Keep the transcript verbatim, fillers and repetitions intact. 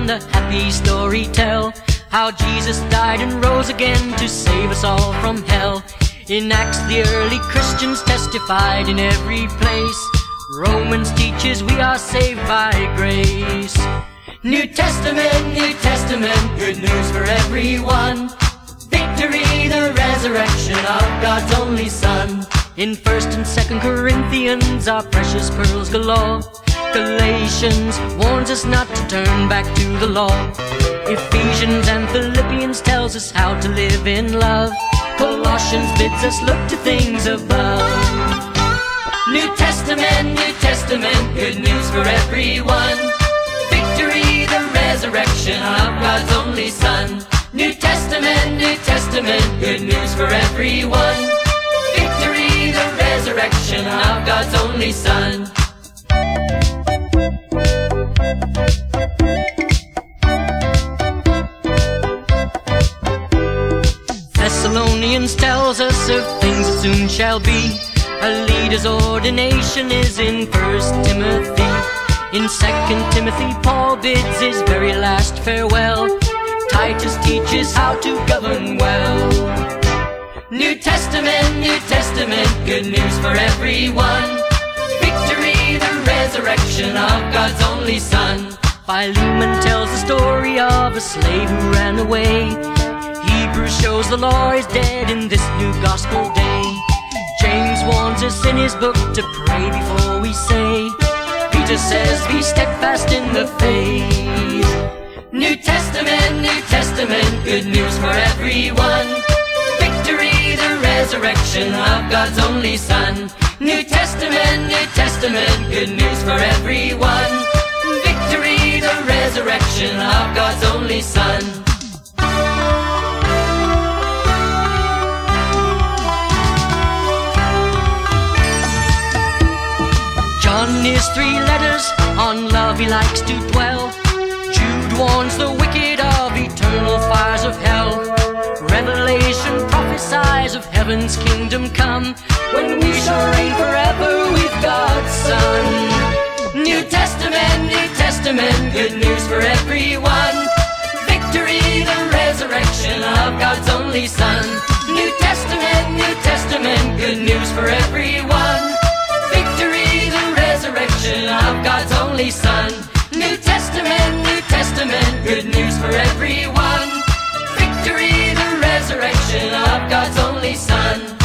and a happy story tell, how Jesus died and rose again to save us all from hell. In Acts the early Christians testified in every place, Romans teaches we are saved by grace. New Testament, New Testament, good news for everyone. Victory, the resurrection of God's only Son. In First and Second Corinthians are precious pearls galore. Galatians warns us not to turn back to the law. Ephesians and Philippians tells us how to live in love. Colossians bids us look to things above. New Testament, New Testament, good news for everyone. Victory, the resurrection of God's only Son. New Testament, New Testament, good news for everyone. Victory, the resurrection of God's only Son. Thessalonians tells us of things that soon shall be. A leader's ordination is in First Timothy. In Second Timothy, Paul bids his very last farewell. Titus teaches how to govern well. New Testament, New Testament, good news for everyone. Victory, the resurrection of God's only Son. Philemon tells the story of a slave who ran away. Hebrews shows the law is dead in this new gospel day. James warns us in his book to pray before we say. Peter says be steadfast in the faith. New Testament, New Testament, good news for everyone. Victory, the resurrection of God's only Son. New Testament, New Testament, good news for everyone. Victory, the resurrection of God's only Son. John is three letters, on love he likes to dwell. Jude warns the wicked of eternal fires of hell. Revelation prophesies of heaven's kingdom come, when we shall reign forever with God's Son. New Testament, New Testament, good news for everyone. Victory, the resurrection of God's only Son. New Testament, New Testament, good news for everyone. Victory, the resurrection of God's only Son. New Testament, New Testament, good news for everyone. Victory, the resurrection of God's only Son.